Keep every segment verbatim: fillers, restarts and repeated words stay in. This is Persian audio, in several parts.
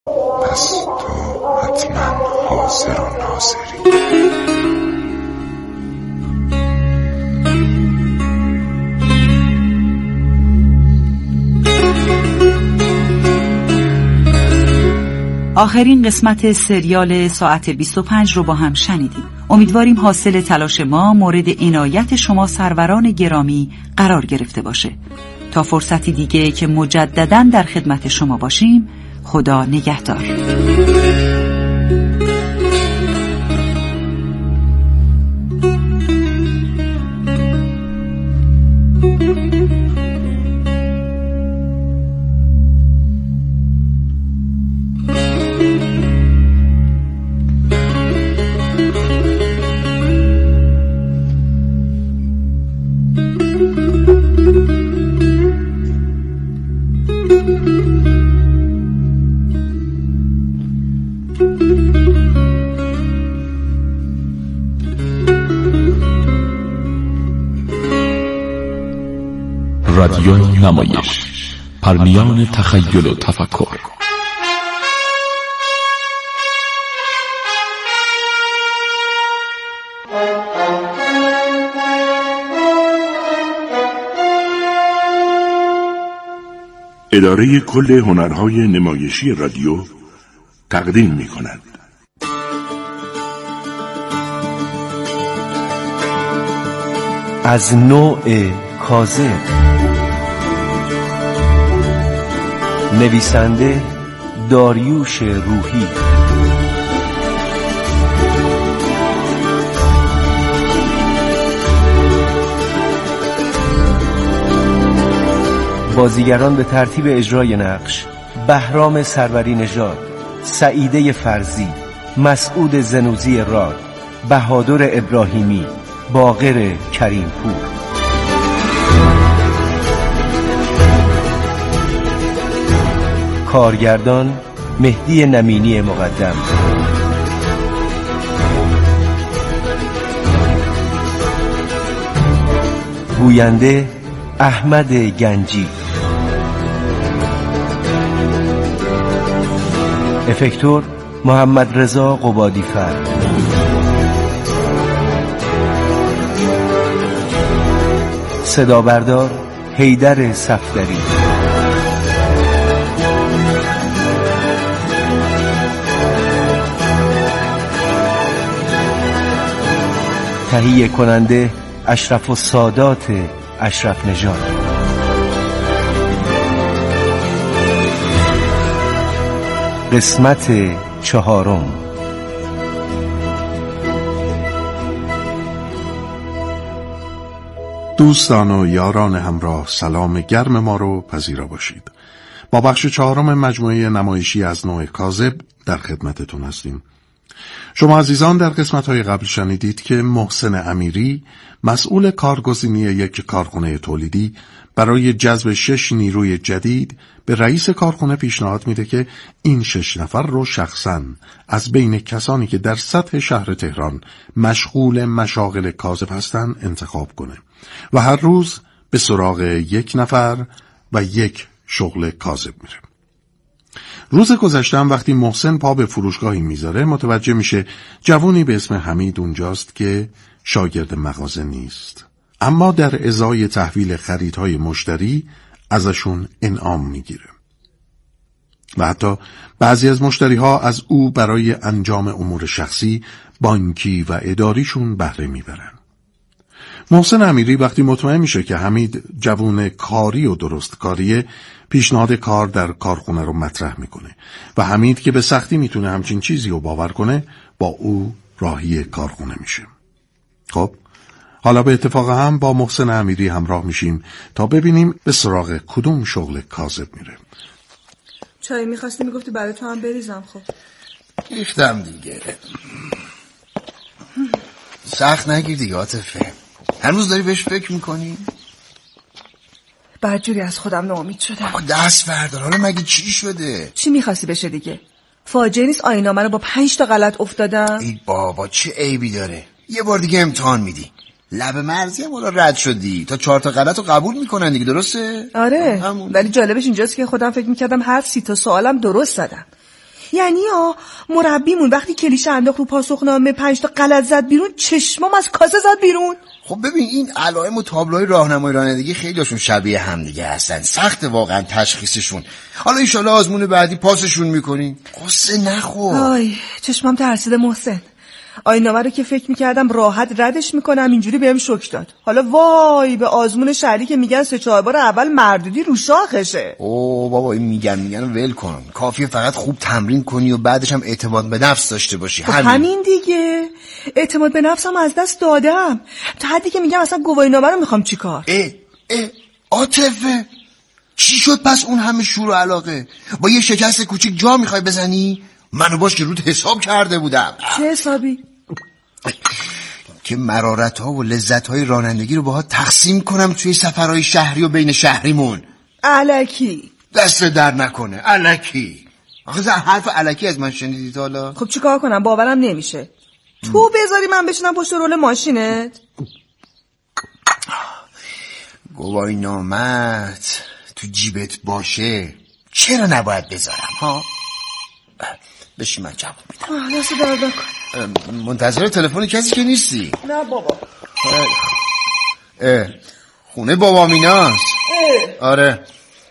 پس تو حتما حاضر و ناظری. آخرین قسمت سریال ساعت بیست و پنج رو با هم شنیدیم. امیدواریم حاصل تلاش ما مورد عنایت شما سروران گرامی قرار گرفته باشه. تا فرصتی دیگه که مجدداً در خدمت شما باشیم، خدا نگهدار. رادیو نمایش، پرمیان تخیل و تفکر. اداره کل هنرهای نمایشی رادیو تقدیم می کند. از نوع کاذب، نویسنده داریوش روحی، بازیگران به ترتیب اجرای نقش: بهرام سروری نژاد، سعیده فرزی، مسعود زنوزی راد، بهادر ابراهیمی، باقر کریم پور. کارگردان مهدی نمینی مقدم. گوینده احمد گنجی. افکتور محمد رضا قبادیفر. صدا بردار حیدر صفدری. تهیه کننده اشرف السادات اشرف نژاد. قسمت چهارم. دوستان و یاران همراه، سلام گرم ما رو پذیرا باشید. با بخش چهارم مجموعه نمایشی از نوع کاذب در خدمتتون هستیم. شما عزیزان در قسمت‌های قبل شنیدید که محسن امیری، مسئول کارگزینی یک کارخانه تولیدی، برای جذب شش نیروی جدید به رئیس کارخانه پیشنهاد میده که این شش نفر رو شخصاً از بین کسانی که در سطح شهر تهران مشغول مشاغل کاذب هستن انتخاب کنه و هر روز به سراغ یک نفر و یک شغل کاذب میره. روز گذشته هم وقتی محسن پا به فروشگاهی میذاره متوجه میشه جوونی به اسم حمید اونجاست که شاگرد مغازه نیست، اما در ازای تحویل خریدهای مشتری ازشون انعام میگیره و حتی بعضی از مشتریها از او برای انجام امور شخصی، بانکی و اداریشون بهره میبرن. محسن امیری وقتی مطمئن میشه که حمید جوون کاری و درست کاریه، پیشنهاد کار در کارخونه رو مطرح میکنه و حمید که به سختی میتونه همچین چیزی رو باور کنه با او راهی کارخونه میشه. خب حالا به اتفاق هم با محسن امیری همراه میشیم تا ببینیم به سراغ کدوم شغل کاذب میره. چای میخواستی میگفتی برای تو هم بریزم. خب گفتم دیگه. سخت نگیر دیگه عاطفه. هنوز داری بهش فکر میکنی؟ بدجوری از خودم ناامید شدم. آقا دست بردار، حالا مگه چی شده؟ چی میخواستی بشه دیگه؟ فاجعه نیست آینامه رو با پنج تا غلط افتادم؟ ای بابا چه عیبی داره؟ یه بار دیگه امتحان میدی. لب مرزی هم حالا رد شدی، تا چهار تا غلط رو قبول میکنن دیگه، درسته؟ آره، ولی جالبش اینجاست که خودم فکر میکردم هر سی تا سوالم درست زدم. یعنی ها مربیمون وقتی کلیشه انداخت رو پاسخنامه پنج تا غلط زد بیرون، چشمام از کاسه زد بیرون. خب ببین این علائم و تابلوهای راهنمای رانندگی خیلیشون شبیه هم دیگه هستن، سخت واقعا تشخیصشون. حالا ان شاءالله آزمون بعدی پاسشون میکنیم. قصه نخور. آی چشمام ترسیده محسن. آینامه رو که فکر میکردم راحت ردش میکنم اینجوری بهم شوک داد. حالا وای به آزمون شهری که میگن سه چهار بار اول مردودی رو شاخشه. اوه بابا این میگن میگن ول کن، کافیه فقط خوب تمرین کنی و بعدش هم اعتماد به نفس داشته باشی. همین همین دیگه. اعتماد به نفسم از دست دادم تا حدی که میگم اصلا گواهینامه رو میخوام چیکار. اه اه عاطفه چی شد پس اون همه شور و علاقه؟ با یه شکست کوچیک جا میخوای بزنی؟ منو باش که رود حساب کرده بودم. چه حسابی؟ که مرارت ها و لذت های رانندگی رو باها تقسیم کنم توی سفرهای شهری و بین شهریمون. الکی دست در نکنه الکی. آخه حرف الکی از من شنیدید حالا؟ خب چیکار کنم باورم نمیشه. تو بذاری من بشینم پشت رول ماشینت؟ گواهینامه‌ت تو جیبت باشه چرا نباید بذارم ها؟ بشی من جواب میدم. دست درد نکن. منتظر تلفن کسی که نیستی؟ نه بابا. اه. خونه بابا میناست. آره.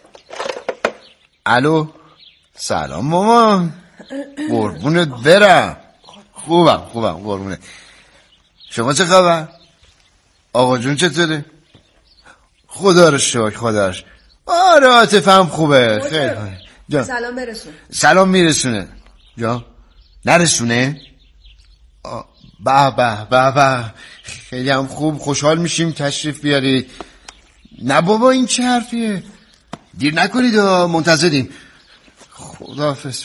الو سلام مامان. قربونت برم. خوبم خوبم قربونت. شما چه خبر؟ آقا جون چطوره؟ خدا رو شکر خدا رو شکر. آره عاطفه‌ام خوبه خیلی خوبه. سلام برسون. سلام میرسونه. جا نرسونه؟ به به به به خیلی هم خوب، خوشحال میشیم تشریف بیارید. نه بابا این چه حرفیه؟ دیر نکنید منتظریم. خداحافظ.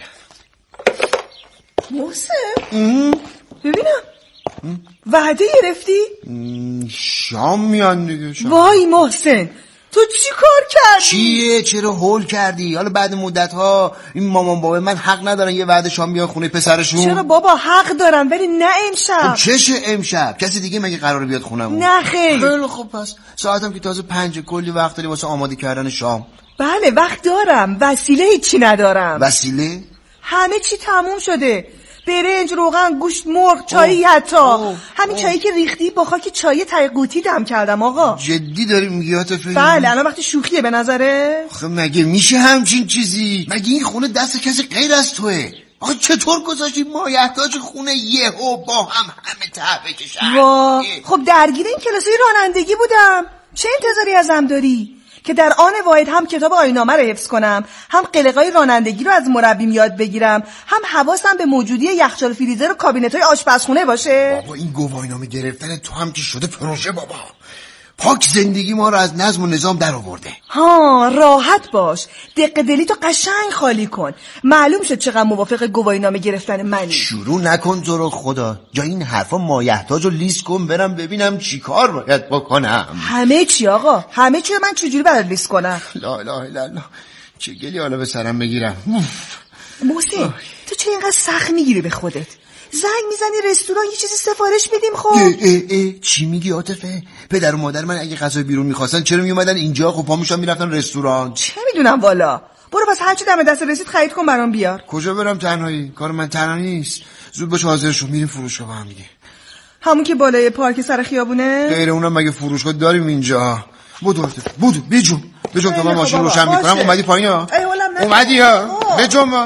محسن ببینم وعده گرفتی؟ شام میان دیگه. شام. وای محسن تو چی کار کردی؟ چیه چرا هول کردی؟ حالا بعد مدت ها این مامان بابا من حق ندارن یه وعده شام بیان خونه پسرشون؟ چرا بابا حق دارم ولی نه امشب. چشه امشب؟ کسی دیگه مگه قراره بیاد خونمون؟ نه خیر. خیلی خب پس ساعتم که تازه پنج، کلی وقت داری واسه آماده کردن شام. بله وقت دارم، وسیله هیچی ندارم. وسیله؟ همه چی تموم شده. برنج، روغن، گوشت مرغ، چایی حتی. همین چایی که ریختی با خاک چای ته قوطی دم کردم آقا. جدی داری میگی عاطفه؟ بله الان وقتی شوخیه به نظره؟ خب مگه میشه همچین چیزی؟ مگه این خونه دست کسی غیر از توئه؟ آقا چطور گذاشتی مایحتاج خونه یهو با هم همه ته بکشن؟ وا خب درگیر این کلاسای رانندگی بودم. چه انتظاری ازم داری؟ که در آن واحد هم کتاب آیین‌نامه رو حفظ کنم، هم قلقای رانندگی رو از مربیم یاد بگیرم، هم حواسم به موجودی یخچال فریزر و کابینت‌های آشپزخونه باشه. بابا این گواهینامه گرفتن تو هم که شده پروژه بابا. پاک زندگی ما رو از نظم و نظام در آورده. ها راحت باش، دق دلی تو قشنگ خالی کن. معلوم شد چقدر موافق گواهینامه گرفتن منی. شروع نکن تو رو خدا. جای این حرفا مایحتاج رو لیست کن برم ببینم چی کار باید بکنم. همه چی آقا، همه چی رو من چجوری برات لیست کنم؟ لا اله الا الله. چه گلی حالا به سرم بگیرم. محسن تو چه اینقدر سخت میگیری به خودت؟ زنگ میزنی رستوران یه چیزی سفارش میدیم خب. اه اه اه. چی میگی عاطفه؟ پدر و مادر من اگه غذای بیرون میخواستن چرا میومدن اینجا؟ خب پا میشن میرفتن رستوران. چه میدونم والا. برو پس هرچی دم دست رسید خرید کن برام بیار. کجا برم تنهایی؟ کار من تنها نیست. زود باش حاضر شو میریم فروشگاه با هم دیگه. همون که بالای پارک سر خیابونه؟ غیر اونم مگه فروشگاه داریم اینجا؟ بودو عاطفه بودو بیجون بیجون تا من ماشین روشن میکنم. اومدی پایین ها؟ اومدی ها؟ بیجون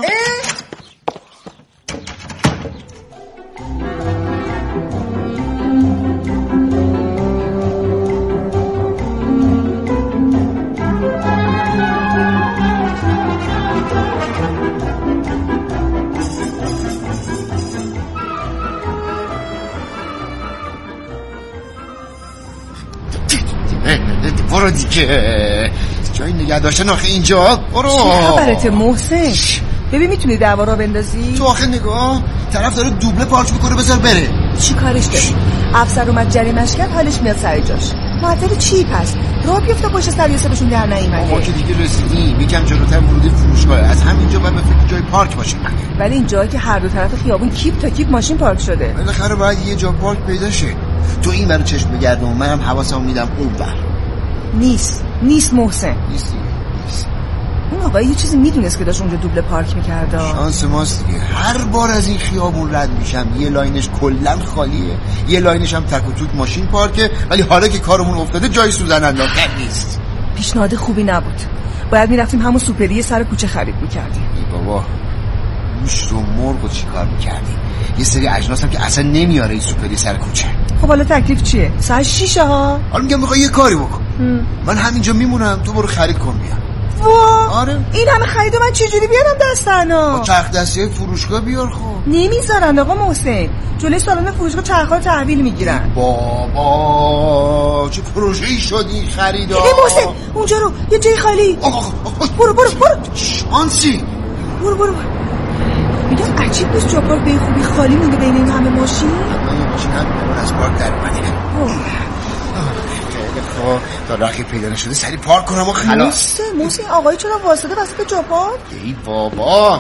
برو دیگه. جایی نگه داشتن آخه اینجا. برو. چه خبرته محسن؟ ببین میتونی دعوا را بندازی؟ تو آخه نگاه طرف داره دوبله پارک میکنه بذار بره. چی کارش داری؟ افسر اومد جریمش کرد حالش میاد سر جاش. معطل چی پس؟ راه بیفته پشت سر یاسبشون در نیومده. ما که دیگه رسیدیم یکم جلوتر ورودی فروشگاه. از همینجا بعد به فکر جای پارک باشیم. ولی این جایی که هر دو طرف خیابون کیپ تا کیپ ماشین پارک شده. بالاخره باید یه جا پارک پیدا شه. تو این برای چشم بگردم و منم حواسمو میدم اون بر. نیست نیست محسن. نیست. نیست. اون آقا یه چیزی میدونست که داشت اونجا دوبله پارک میکرده. شانس ماست دیگه. هر بار از این خیابون رد میشم یه لاینش کلا خالیه، یه لاینش هم تک و توک ماشین پارکه، ولی حالا که کارمون افتاده جای سوزن انداختن نیست. پیشنهاد خوبی نبود. باید میرفتیم همون سوپری سر کوچه خرید میکردیم. ای بابا گوشت و مرغ چی کار میکردیم؟ یه سری اجناس هم که اصلا نمیاره این سوپری سر کوچه. خب حالا تکلیف چیه؟ ساعت شیشه ها. حالا میگم میخوای یه کاری بکن. هم. من همینجا میمونم، تو برو خرید کن بیا. وا آره این همه خرید من چجوری بیارم دستانا؟ چرخ دستی فروشگاه بیار. خب نمیذارن آقا محسن، جلوی سالن فروشگاه چرخا رو تحویل میگیرن. بابا چه پروژه‌ای شد این خریدا. ای محسن اونجا رو یه جای خالی. آقا آقا برو برو برو شانسی. برو برو میگم عجیب نیست جا پارک به خوبی خالی مونده بین این همه ماشین. من یه ماشین هم از پارک در اومده. خب تا رقیب پیدا نشده سری پارک کنم و خلاص. محسن محسن آقای چرا واسطه وسط جا پارک؟ ای بابا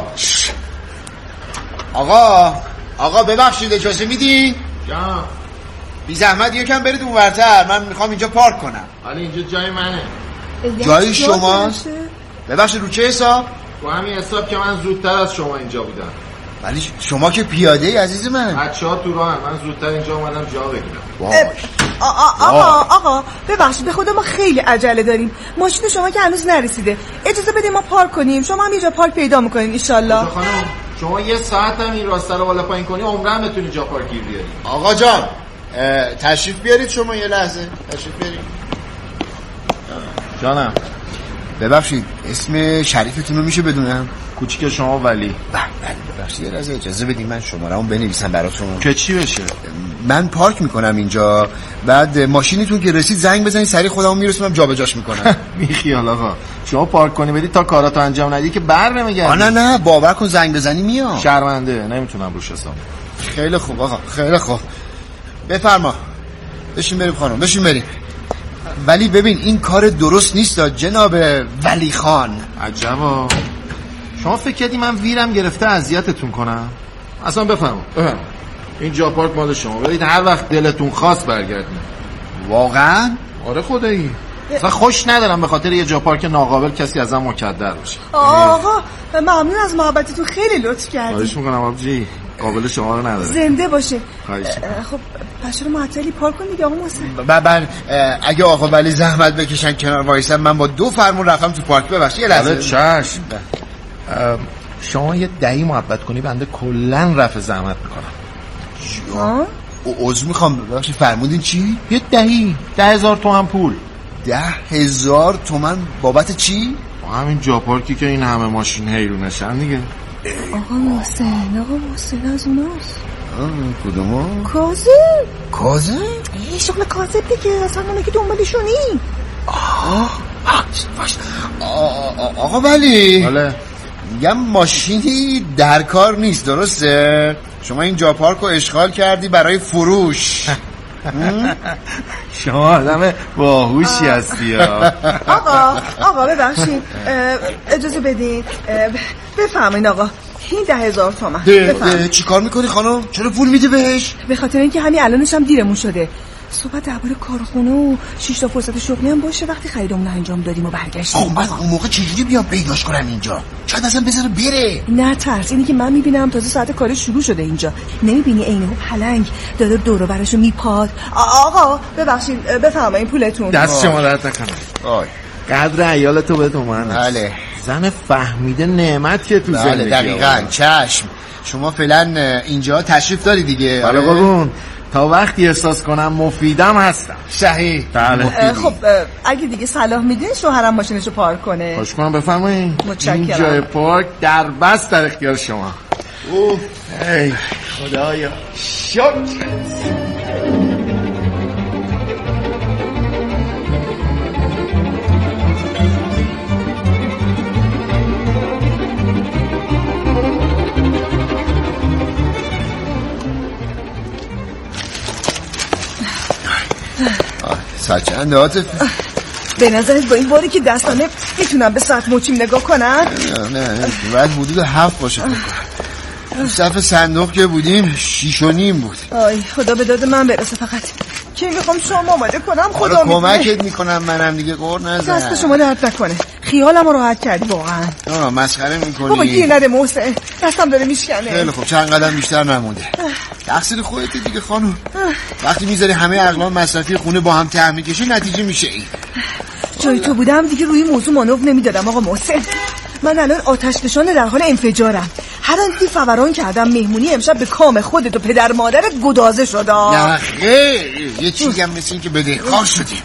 آقا آقا ببخشید اجازه میدی؟ جان بی زحمت یکم برید اونورتر، من میخوام اینجا پارک کنم. حالا اینجا جای منه. جای شماست؟ ببخشید رو چه حساب؟ با همین حساب که من زودتر از شما اینجا بودم. ولی شما که پیاده ای عزیز من. بچه‌ها تو راهن، من زودتر اینجا اومدم جا بگیرم. آقا آقا ببخشید به خدا ما خیلی عجله داریم، ماشین شما که هنوز نرسیده، اجازه بده ما پارک کنیم، شما هم یه جا پارک پیدا میکنین ان شاء الله. خانم شما یه ساعت هم این راسته رو بالا پایین کنی عمرم بتونی جا پارک گیر بیاری. آقا جان تشریف بیارید شما یه لحظه تشریف بیارید. جانم ببخشید اسم شریفتون رو میشه بدونم؟ کوچیک شما ولی. بله ببخشید یه لحظه اجازه بدید من شماره‌مو بنویسم براتون. که چی بشه؟ من پارک میکنم اینجا، بعد ماشینتون که رسید زنگ بزنید سریع خودمو میرسونم جابجاش میکنم. بی خیال آقا شما پارک کنی بدی تا کاراتو انجام ندی که بر نمیگردی. نه نه باور کن زنگ بزنی میام. شرمنده نمیتونم روش حساب. خیلی خوب آقا خیلی خوب بفرما بشین بریم خانم بشین بریم. ولی ببین این کار درست نیست جناب ولی خان. عجبا شما فکر کردی من ویرم گرفته اذیتتون کنم؟ اصلا بفرما بفرما این جا پارک مال شما، برید هر وقت دلتون خواست برگردید. واقعا؟ آره خدایی اصلا خوش ندارم به خاطر یه جا پارک ناقابل کسی ازم مکدر باشه. آقا ممنون از محبتتون، خیلی لطف کردید. خواهش میکنم آبجی، قابل شما رو نداره. زنده باشه. خواهش خب پس چرا معطلی پارک کن دیگه آقا محسن. بابا اگه آقا ولی زحمت بکشن کنار وایسن من با دو فرمون رفتم تو پارک. ببخشید یه لحظه. چشم شما یه دهی محبت کنی بنده کلا رفع زحمت میکنم. ها؟ عذر میخوام ببخشید فرمودین چی؟ یه دهی ده هزار تومن پول. ده هزار تومن بابت چی؟ همین جا پارکی که این همه ماشین حیرونشن دیگه. آقا محسن آقا محسن از اوناست. کدوم؟ کاظم. کاظم؟ ای شغل کاظم دیگه، اصلا اونه که دنبالشونی. آه آقا ولی بله میگم ماشینی در کار نیست درسته؟ شما این جا پارک رو اشغال کردی برای فروش. شما آدم باهوشی هستی. آقا آقا ببخشید اجازه بدین بفهمین آقا این ده هزار تومن. چی کار میکنی خانم؟ چرا پول میدی بهش؟ به خاطر اینکه همین الانش هم دیرمون شده، صبح درباره کارخونه و شش تا فرصت شغلی هم باشه وقتی خریدمون انجام دادیم و برگشتیم. خب من اون موقع چجوری بیام پیداش کنم اینجا؟ شاید اصلا بذاره بره. نه ترس، اینی که من میبینم تازه ساعت کاری شروع شده اینجا، نمیبینی عینه پلنگ داره دورو برشو میپاد. آقا ببخشید بفرمایید پولتون. دست شما درد نکنه. آی قدر عیالتو به تو من. بله زن فهمیده نعمت که تو بله زندگی. دقیقاً چشم. شما فعلا اینجا تشریف داری دیگه. بله قربون تا وقتی احساس کنم مفیدم هستم. صحیح. بله. خب اگه دیگه صلاح میدین شوهرم ماشینشو پارک کنه. خوش کنم بفرمایید. متشکرم. این جای پارک در بست در اختیار شما. اوه ای خدایا شکر. ساعت چنده عاطف؟ به نظرت با این باری که دستانه میتونم به ساعت مچیم نگاه کنم؟ نه نه نه باید حدود هفت باشه. صف صندوق که بودیم شیش و نیم بود. آی خدا به داد من برسه فقط که میخوام شما آماده کنم. خدا میدونه کمکت میکنم منم دیگه قور نزن. دست شما درد نکنه، خیالمو راحت کردی واقعا. آه مسخره میکنی؟ بابا گیر نده محسن، دستم داره میشکنه. خیلی خوب چند قدم بیشتر نمونده. تقصیر خودت دیگه خانم. وقتی میذاری همه اقلام مصرفی خونه با هم ته میکشی نتیجه میشه این. جای تو بودم دیگه روی موضوع مانور نمیدادم آقا محسن. من الان آتش نشانه در حال انفجارم. هر آن دیدی فوران کردم مهمونی امشب به کام خودت و پدر مادرت گدازه شد. نه خیر یه چیزی هم مثل این که بدهکار شدیم.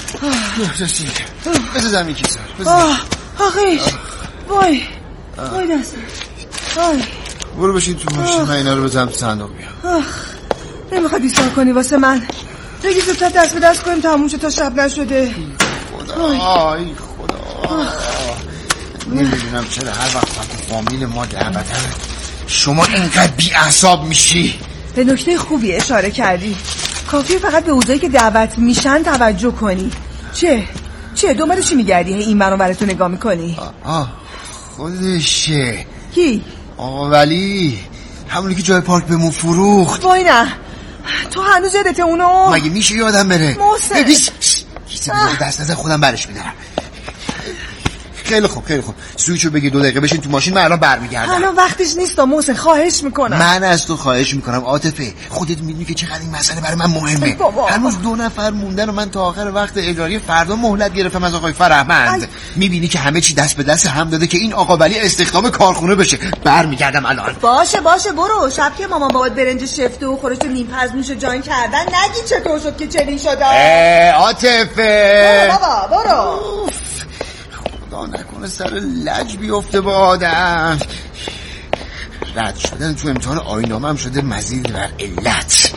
بذار زمین کیسار آه آخیش وای وای دست وای برو بشین تو ماشین من اینا رو بزنم تو صندوق بیام. نمیخواد ایسار کنی واسه من بگی زودتر دست به دست کنیم تموم شد تا شب نشده. خدا آی خدا نمیدونم چرا هر وقت تو فامیل ما دعوتن شما اینقدر بی اعصاب میشی. به نکته خوبی اشاره کردی. کافیه فقط به اوضاعی که دعوت میشن توجه کنی. چه؟ چه؟ دوباره چی میگردی؟ این منو برای تو نگاه میکنی؟ آه, آه خودشه. کی؟ آقا ولی همونی که جای پارک بهمون فروخت. وای نه تو هنوز یادته اونو؟ مگه میشه یادم بره؟ محسن بیس کسی بذار دست نزن خودم برش میدارم. خیلی خوب خیلی خوب سویچو بگی دو دقیقه بشین تو ماشین من الان برمیگردم. الان وقتش نیست محسن خواهش میکنم. من از تو خواهش میکنم عاطفه خودت میدونی که چقدر این مسئله برای من مهمه. هنوز دو نفر موندن و من تا آخر وقت اجرایی فردا مهلت گرفتم از آقای فرهمند. میبینی که همه چی دست به دست هم داده که این آقا ولی استخدام کارخونه بشه. برمیگردم الان. باشه باشه برو. شب که مامان بابات برنج شفته و خورش نیم پزمیشو جان کردن نگی چطور شد که چنین شد. عاطفه برو بابا برو. خدا نکنه سر لج بیفته با آدم. رد شدن تو امتحان آیین‌نامه هم شده مزید بر علت.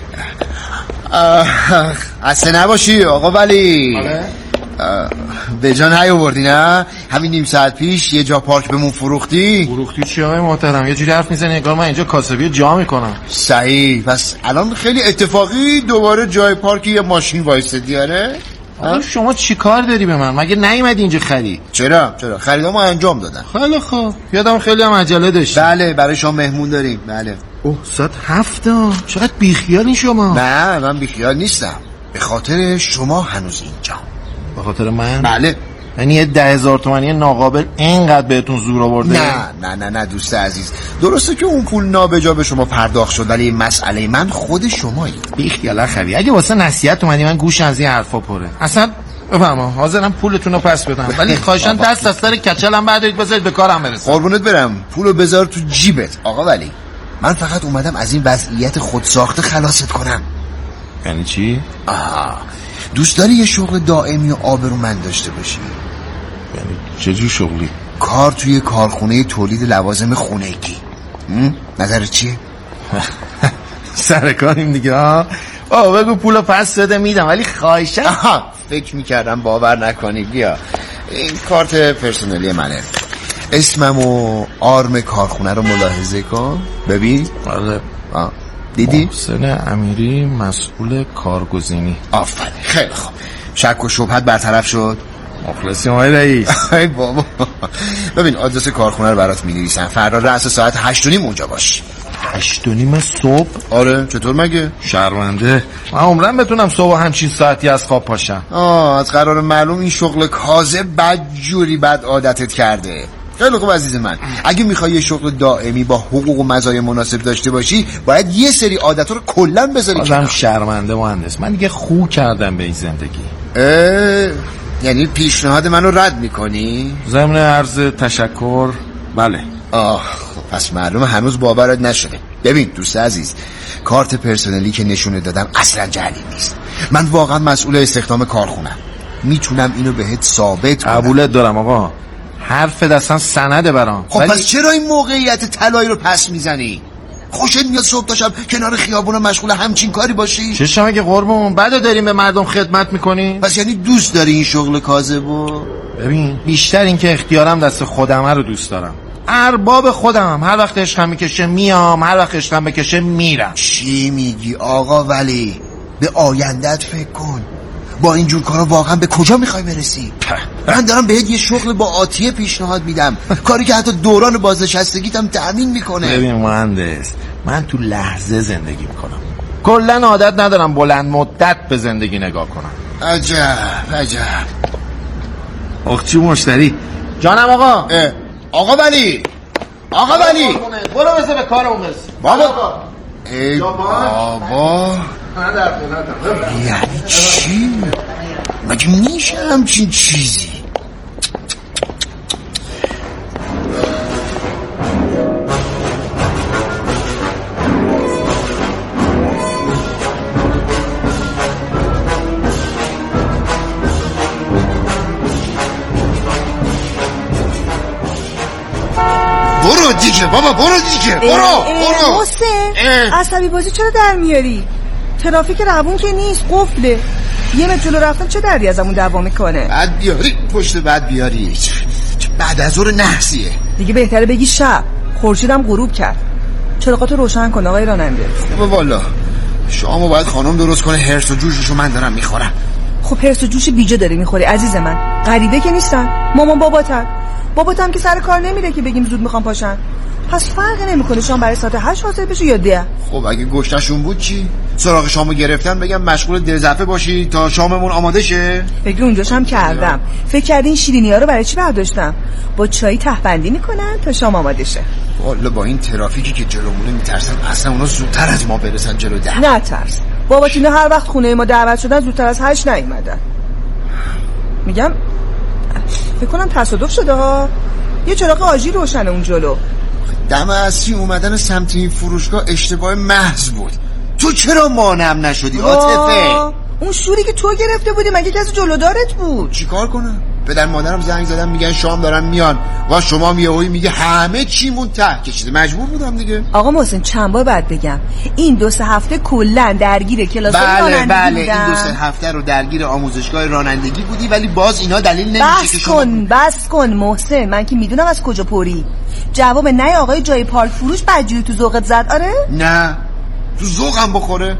اصلا نباشی آقا ولی به جان نیاوردی نه؟ همین نیم ساعت پیش یه جا پارک بهمون فروختی. فروختی چی آقای محترم؟ یه جوری حرف میزنی انگار من اینجا کاسبی جا میکنم. صحیح. پس الان خیلی اتفاقی دوباره جای پارک یه ماشین وایستدی. آره شما چی کار داری به من؟ مگه نیومدی اینجا خرید؟ چرا؟ چرا؟ خریدامو انجام دادم. خیلی خوب. یادم خیلی هم عجله داشتی. بله برای شما مهمون داریم. بله. اوه ساعت هفته. چقدر بیخیالین شما؟ نه من بیخیال نیستم. به خاطر شما هنوز اینجا. به خاطر من؟ بله. یعنی یه ده هزار تومانی ناقابل اینقدر بهتون زور آورده؟ نه نه نه نه دوست عزیز درسته که اون پول نابجا به شما پرداخت شد ولی مسئله من خود شمایید. بیخیال خبی اگه واسه نصیحت اومدی من گوش از این حرفا پره. اصلا بفهمم حاضرم پولتون رو پس بدم ولی خواهشاً دست از سر کچلم بردارید بذارید به کارم برسم. قربونت برم پولو بذار تو جیبت آقا ولی من فقط اومدم از این وضعیت خودساخته خلاصت کنم. یعنی چی؟ آها دوست داری یه شغل دائمی و آبرومند داشته باشی؟ یعنی چجور شغلی؟ کار توی کارخونه تولید لوازم خونگی. نظرت چیه؟ سرکاریم دیگه ها. آه بگو پولو پس بده میدم ولی خواهشم. فکر میکردم باور نکنی. بیا این کارت پرسنلی منه. اسمم و آرم کارخونه رو ملاحظه کن ببین. آره دیدی؟ محسن امیری مسئول کارگزینی. آفرین خیلی خوب. شک و شبهت برطرف شد. مخلصیم آقای رئیس. ای بابا ببین آدرس کارخونه رو برات می‌نویسم. فردا رأس ساعت هشت و نیم اونجا باش. هشت و نیم صبح؟ آره چطور مگه؟ شرمنده من عمرم بتونم صبح همچین ساعتی از خواب پاشم. آه از قرار معلوم این شغل کاذب بدجوری بد عادتت کرده. خیلی خوب عزیز من اگه میخوای یه شغل دائمی با حقوق و مزایای مناسب داشته باشی باید یه سری عادت رو کلا بذاری. آدم شرمنده مهندس من دیگه خو کردم به این زندگی. اه یعنی پیشنهاد منو رد میکنی؟ ضمن عرض تشکر بله. آه پس معلومه هنوز باورت نشده. ببین دوست عزیز کارت پرسنلی که نشونه دادم اصلا جعلی نیست. من واقعا مسئول استخدام کارخونم. میتونم اینو بهت ثابت کنم. قبولت دارم آقا حرف دستان سنده برام. خب ولی... پس چرا این موقعیت طلایی رو پس میزنی؟ خوشت میاد صبح تا شب کنار خیابون مشغول همچین کاری باشی؟ چشم که قربون بعد داریم به مردم خدمت میکنی؟ پس یعنی دوست داری این شغل کاذبو؟ ببین بیشتر این که اختیارم دست خودمه رو دوست دارم. ارباب خودمم. هر وقت عشقم میکشه میام هر وقت عشقم بکشه میرم. چی میگی آقا ولی؟ به آیندت فکر کن. با اینجور کارا واقعا به کجا میخوای برسی؟ من دارم بهت یه شغل با آتیه پیشنهاد میدم کاری که حتی دوران بازنشستگیت هم تأمین میکنه. ببین مهندس من تو لحظه زندگی میکنم کلن عادت ندارم بلند مدت به زندگی نگاه کنم. عجب عجب. اخچی مشتری جانم آقا. اه. آقا ولی آقا ولی برو بزن به کارمون برسی. بابا ای بابا یعنی چی؟ مگه میشه همچین چیزی؟ برو دیگه بابا، برو دیگه، برو برو. حسین عصبی بازی چرا در میاری؟ ترافیک روون که نیست، قفله. یه متر جلو رفتن چه دردی ازمون دعوا میکنه؟ بعد بیاری پشت بعد بیاری چه بعد از ظهر نحسیه دیگه. بهتره بگی شب. خورشیدم غروب کرد. چراغاتو روشن کن آقای راننده. خوبه والا. شامو باید خانم درست کنه. هرس و جوششو من دارم میخورم. خب هرس و جوش بیجا داری میخوری عزیز من. غریبه که نیستن. مامان باباتن. باباتم که سر کار نمیره که بگیم زود میخوام پاشن. پس فرقی نمیکنه شام برای ساعت هشت حاضر بشه یا ده. خب اگه گشتشون بود چی؟ سراغ شامو گرفتن بگم مشغول دلزفه باشی تا شاممون آماده شه؟ فکر اونجاش هم کردم. فکر کردین شیرینی‌ها رو برای چی برداشتم؟ با چای ته‌بندی میکنن تا شام آماده شه. والا با این ترافیکی که جلومونه میترسم اصلا اونا زودتر از ما برسن جلو ده. نه ترس. بابا تینا هر وقت خونه ما دعوت شدن زودتر از هشت نیومدن. میگم فکر کنم تصادف شده ها. یه چراغ آژیر روشنه اون جلو. دم اصلی اومدن سمت این فروشگاه اشتباه محض بود. تو چرا مانعم نشدی عاطفه؟ اون شوری که تو گرفته بودی مگه کسی جلودارت بود؟ چیکار کنم؟ پدر مادرم زنگ زدن میگن شام دارن میان و شما میایی میگه همه چیمون ته کشیده. مجبور بودم دیگه. آقا محسن چند بار بعد بگم این دو سه هفته کلا درگیر کلاس رانندگی بودم. بله بله این دو سه هفته رو درگیر آموزشگاه رانندگی بودی ولی باز اینا دلیل نمیشه که شما. بس کن بس کن محسن، من که میدونم از کجا پوری. جواب نه آقای جای پارک فروش بدجوری تو ذوقت زد. آره نه تو ذوقم بخوره.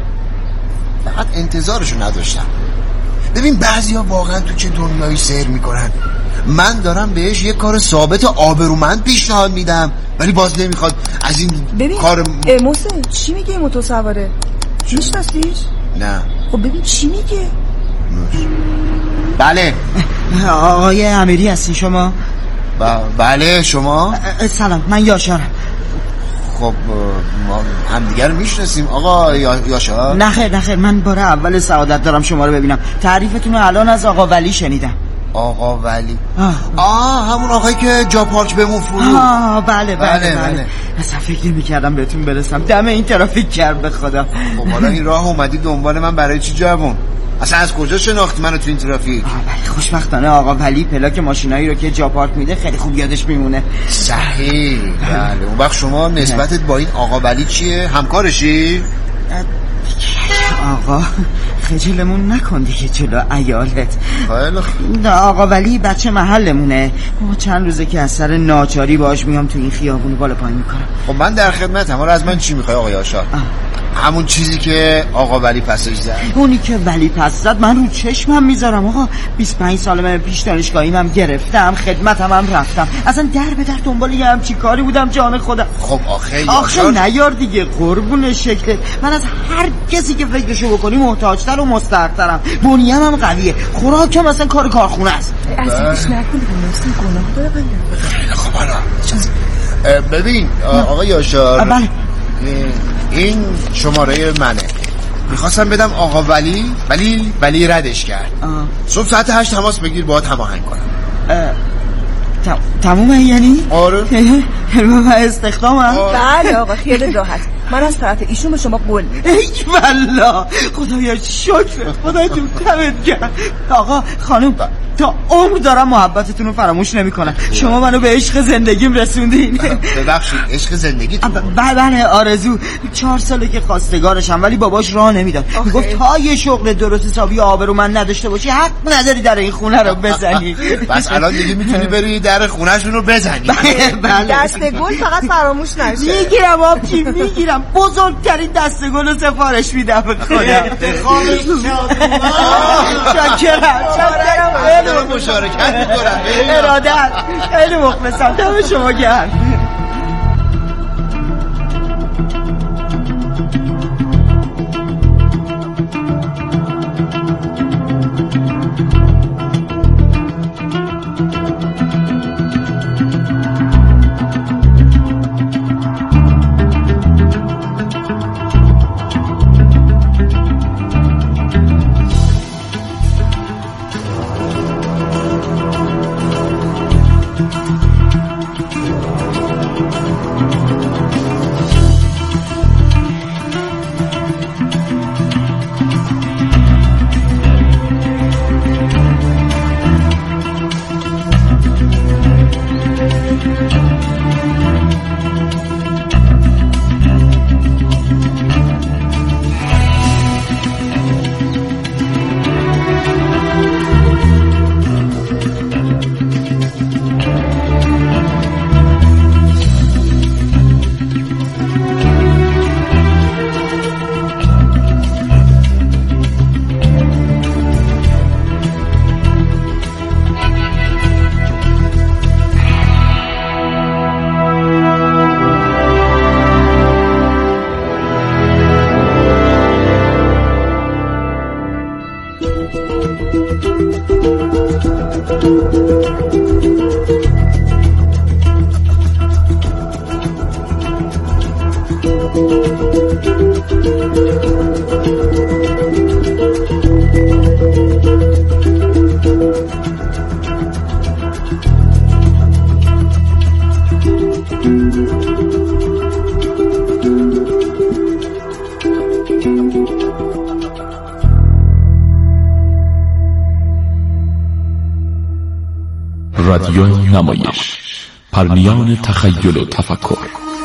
فقط انتظارشو نداشتم. ببین بعضیا واقعا تو چه دنیایی سیر میکنن. من دارم بهش یه کار ثابت و آبرومند پیشنهاد میدم ولی باز نمیخواد از این ببین کار. محسن چی میگه این متوسواره؟ میشناسیش؟ نه. خب ببین چی میگه. بله آقای امیری هستی شما؟ ب- بله شما؟ سلام من یاشارم. خب ما همدیگر میشناسیم آقا یاشار؟ نه خیر نه خیر، من بار اول سعادت دارم شما رو ببینم. تعریفتون رو الان از آقا ولی شنیدم. آقا ولی آه, آه همون آقایی که جا پارک بمون فرو. آه بله بله بله, بله, بله. اصلا فکر میکردم بهتون برسم. دم این ترافیک کرد به خدا. خب حالا این راه اومدی دنبال من برای چی جوون؟ اصلا از کجا شناختی منو تو این ترافیک؟ آه بله خوشبختانه آقا ولی پلاک ماشینایی رو که جا پارک میده خیلی خوب یادش میمونه. صحیح بله. اون وقت شما نسبتت با این آقا ولی چیه؟ همکارشی؟ آقا خجلمون نکن دیگه جلو عیالت. خیلی آقا ولی بچه محلمونه. ما چند روزه که از سر ناچاری باش میام تو این خیابون بالا پایین میکنم. خب من در خدمتم. حالا از من چی میخوای آقا یاشار؟ همون چیزی که آقا ولی پسش زد. اونی که ولی پس زد من رو چشمم میذارم آقا. بیست و پنج سالمه پیش دانشگاهیم هم گرفتم، خدمتم هم رفتم. اصلا در به در دنبال یه همچی کاری بودم جان خودم. خب آخه آخه نیار دیگه قربون شکلت. من از هر کسی که فکرشو بکنی محتاجتر و مستحق‌ترم. بنیه‌م هم قویه، خوراکم اصلا کار کارخونه است. اذیتش نکنید نفسی گناه داره. خیلی خب حالا ببین آقا یاشار بله این شماره منه. میخواستم بدم آقا ولی ولی ولی ردش کرد. صبح ساعت هشت تماس بگیر باهات هماهنگ کنم. تمومه یعنی؟ آره من استخدام هم؟ بله آقا خیلی راحت. من از طرف ایشون به شما قول میدم. ای والله خدایا شکر خدایتون دمت گرم. آقا خانم تا عمر دارم محبتتون رو فراموش نمی‌کنم. شما منو به عشق زندگیم رسوندین. ببخشید عشق زندگی تو؟ بله آرزو چهار ساله که خواستگارشم ولی باباش راه نمیداد. میگفت تا یه شغل درست حسابی آبرو من نداشته باشی حق نداری در این خونه رو بزنی. بس الان دیگه میتونی بری در خونه‌شون رو بزنی. بله دست گل فقط فراموش نشه. میگیرم آبجی میگیرم. بزرگترین دست گل رو سفارش میدم به خودم. شکرم شکرم مشارکت میکنم. ارادت خیلی مخلصم. دم شما گرم. رادیو نمایش، پرنیان تخیل و تفکر.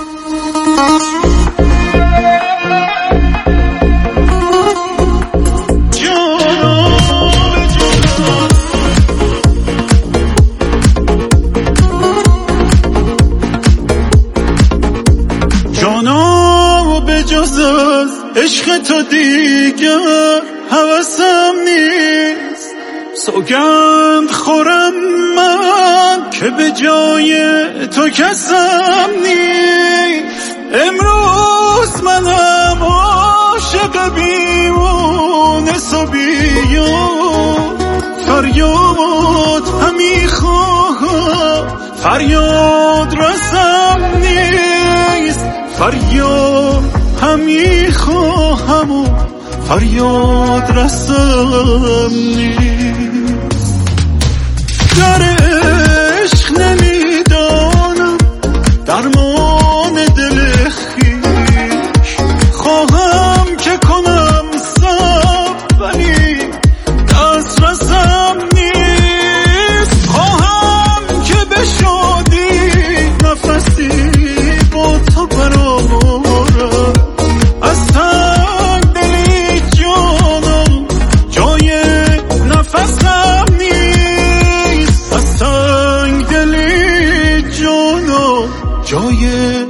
جانا به جز از عشق تو دیگر هوسم نیست، سوگند خورم من که به جای تو کسم نیست. امروز منم عاشق بیمونه صبیان، فریاد همی خواهم فریاد رسم نیست، فریاد همی خواهم و فریاد رسم نیست. در عشق نمیدانم درمان دل خویش، خواهم که کنم صبر ولی دست رسم نیست. خواهم که به شادی نفسی با تو برآورم، از تنگ دلی جانم جای نفسم نیست، از تنگ دلی جانم جای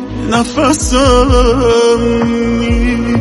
نفسم نیست.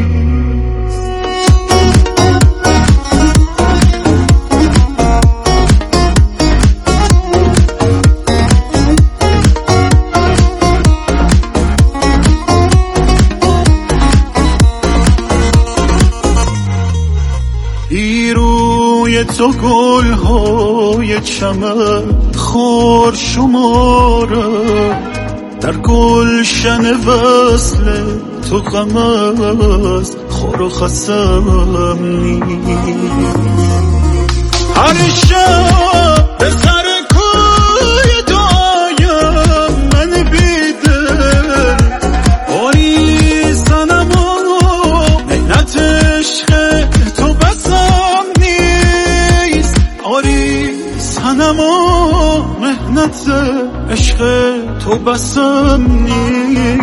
روی تو گل‌های چمن خار شمارم، در گلشن وصل تو غم از خار و خسم نیست. هر شب به سر کوی دعایم من بیدل آری سنم و مهنت عشق تو بسم نیست، آری سنم و مهنت عشق تو بسم نیست.